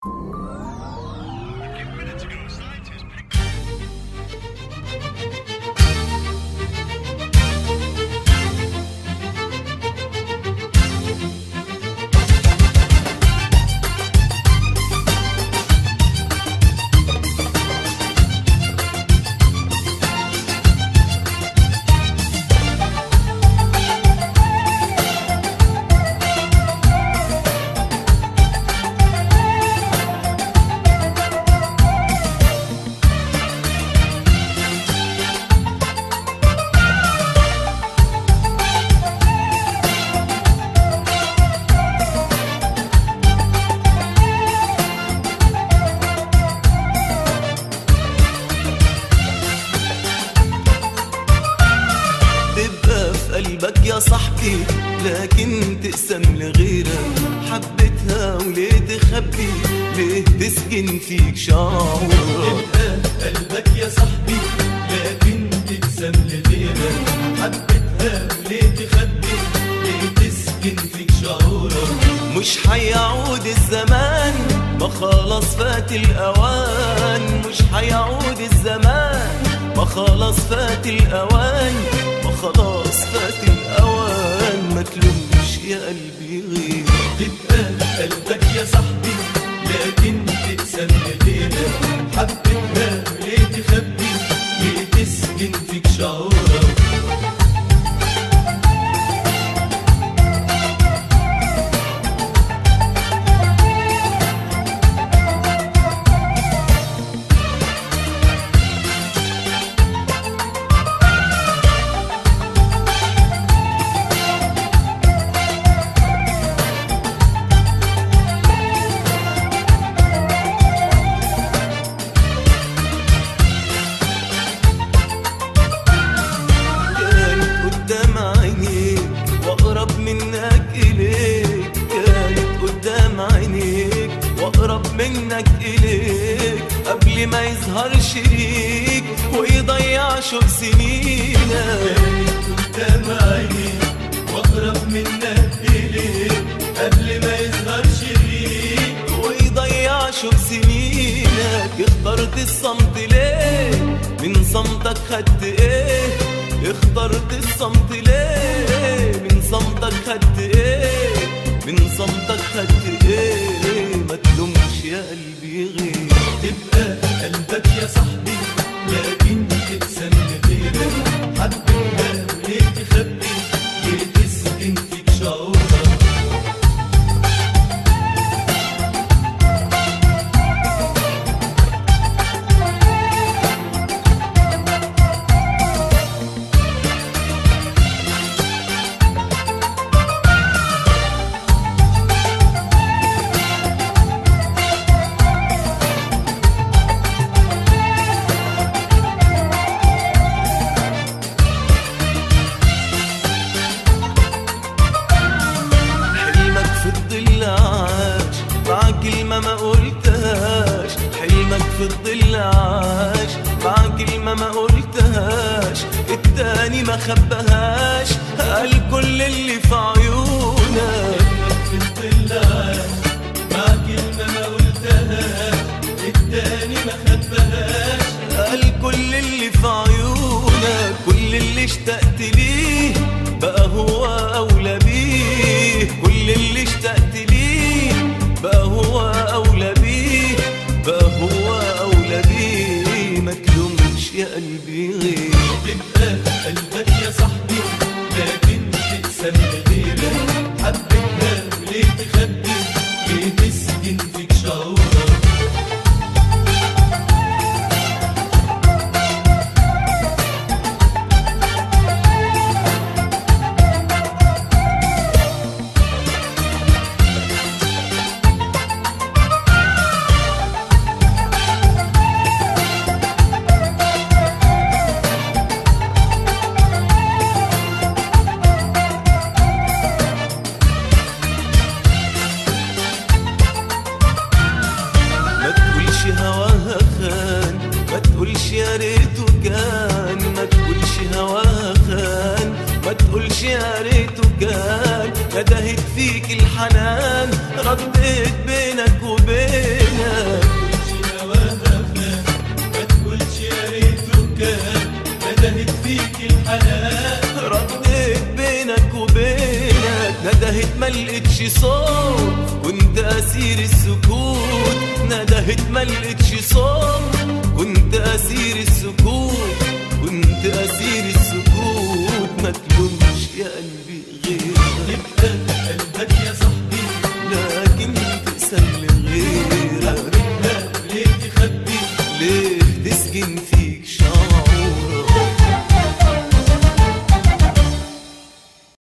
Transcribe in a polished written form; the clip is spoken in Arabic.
قلبك يا صاحبي لكن تقسم لغيرك، حبيتها وليه تخبي، ليه تسكن فيك شعورك؟ قلبك يا صاحبي لكن تقسم لغيرك، حبيتها وليه تخبي، ليه تسكن فيك شعورك؟ مش حيعود الزمان ما خلاص فات الأوان، مش حيعود الزمان ما خلاص فات الأوان، ما خلاص فات الأوان، ما تلومش يا قلبي غير. تبقى قلبك يا صاحبي لكن تقسم لغيرك، حبيتها وليه تخبي، ليه تسكن فيك شعورك؟ منك إليك قبل ما يظهر شريك ويضيع شوق سنينك، كانت قدام عينيك واقرب منك إليك قبل ما يظهر شريك ويضيع شوق سنينك. اخترت الصمت ليه؟ من صمتك خدت ايه؟ اخترت الصمت ليه؟ من صمتك خدت ايه؟ من صمتك خدت ايه؟ ما تلومش يا قلبي غير. تبقى قلبك يا صاحبي لكن تقسم لغيرك، حبيتها وليه تخبي، ليه تسكن فيك شعورك؟ كلمة ما قلتهاش، حلمك في الظل عاش مع كلمة ما قلتهاش، التاني ما خبهاش قال كل اللي في عيونك. حلمك في الظل عاش مع كلمة ما قلتهاش، التاني ما خبهاش قال كل اللي في عيونك، كل اللي اشتقت ليه بقى هو أولى بيه، كل اللي اشتقت ليه بقى هو أولى بيه، بقى هو أولى بيه، ما تلومش يا قلبي غير. تبقى قلبك يا صاحبي لكن تقسم لغيرك، حبيتها وليه تخبي، ليه تسكن فيك شعورك؟ هواها خان، ما تقولش يا ريته كان، ما تقولش هواها خان، ما تقولش يا ريته كان، ندهت فيك الحنان رديت بينك وبينك. ملقتش صوت، كنت أسير السكوت، ندهت ملقتش صوت، كنت أسير السكوت.